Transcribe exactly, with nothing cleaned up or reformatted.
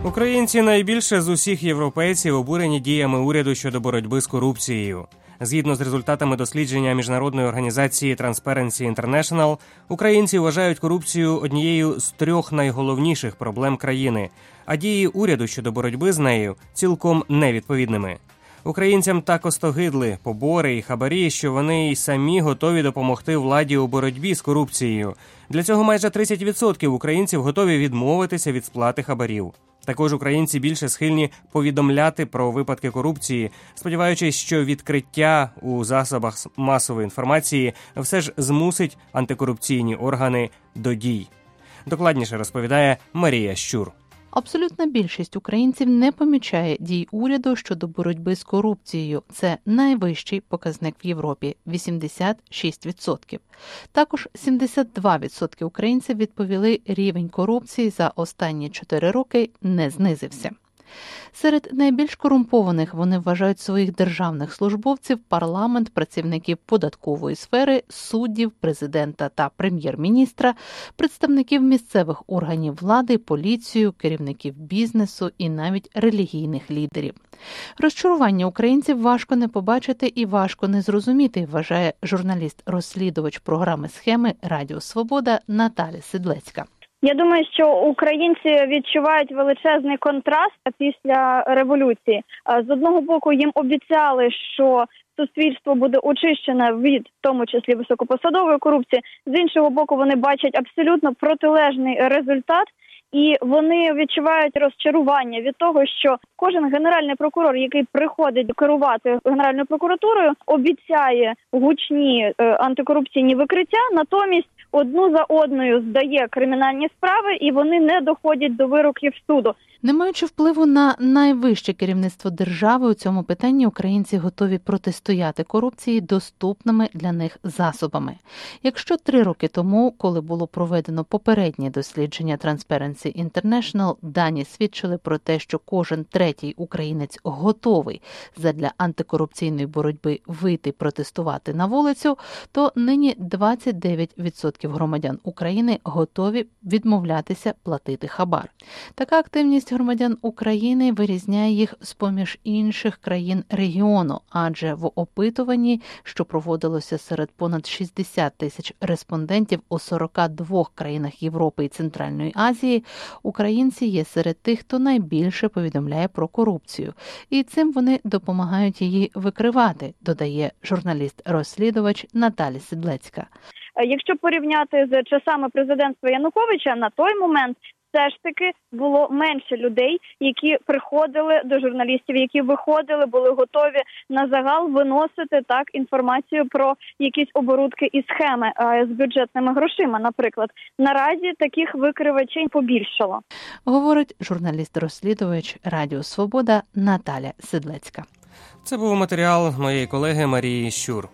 Українці найбільше з усіх європейців обурені діями уряду щодо боротьби з корупцією. Згідно з результатами дослідження міжнародної організації Transparency International, українці вважають корупцію однією з трьох найголовніших проблем країни, а дії уряду щодо боротьби з нею цілком невідповідними. Українцям так остогидли побори і хабарі, що вони й самі готові допомогти владі у боротьбі з корупцією. Для цього майже тридцять відсотків українців готові відмовитися від сплати хабарів. Також українці більше схильні повідомляти про випадки корупції, сподіваючись, що відкриття у засобах масової інформації все ж змусить антикорупційні органи до дій. Докладніше розповідає Марія Щур. Абсолютна більшість українців не помічає дій уряду щодо боротьби з корупцією. Це найвищий показник в Європі – вісімдесят шість відсотків. Також сімдесят два відсотки українців відповіли, рівень корупції за останні чотири роки не знизився. Серед найбільш корумпованих вони вважають своїх державних службовців, парламент, працівників податкової сфери, суддів, президента та прем'єр-міністра, представників місцевих органів влади, поліцію, керівників бізнесу і навіть релігійних лідерів. Розчарування українців важко не побачити і важко не зрозуміти, вважає журналіст-розслідувач програми «Схеми» Радіо Свобода Наталя Седлецька. Я думаю, що українці відчувають величезний контраст після революції. З одного боку, їм обіцяли, що суспільство буде очищене від, в тому числі, високопосадової корупції. З іншого боку, вони бачать абсолютно протилежний результат. І вони відчувають розчарування від того, що кожен генеральний прокурор, який приходить керувати Генеральною прокуратурою, обіцяє гучні е, антикорупційні викриття, натомість одну за одною здає кримінальні справи, і вони не доходять до вироків суду. Не маючи впливу на найвище керівництво держави, у цьому питанні українці готові протистояти корупції доступними для них засобами. Якщо три роки тому, коли було проведено попереднє дослідження Transparency International, дані свідчили про те, що кожен третій українець готовий задля антикорупційної боротьби вийти протестувати на вулицю, то нині двадцять дев'ять відсотків громадян України готові відмовлятися платити хабар. Така активність громадян України вирізняє їх з-поміж інших країн регіону, адже в опитуванні, що проводилося серед понад шістдесят тисяч респондентів у сорока двох країнах Європи і Центральної Азії, українці є серед тих, хто найбільше повідомляє про корупцію. І цим вони допомагають її викривати, додає журналіст-розслідувач Наталя Седлецька. Якщо порівняти з часами президентства Януковича, на той момент все ж таки було менше людей, які приходили до журналістів, які виходили, були готові на загал виносити так інформацію про якісь оборудки і схеми з бюджетними грошима, наприклад. Наразі таких викривачів побільшало. Говорить журналіст-розслідувач Радіо Свобода Наталя Седлецька. Це був матеріал моєї колеги Марії Щур.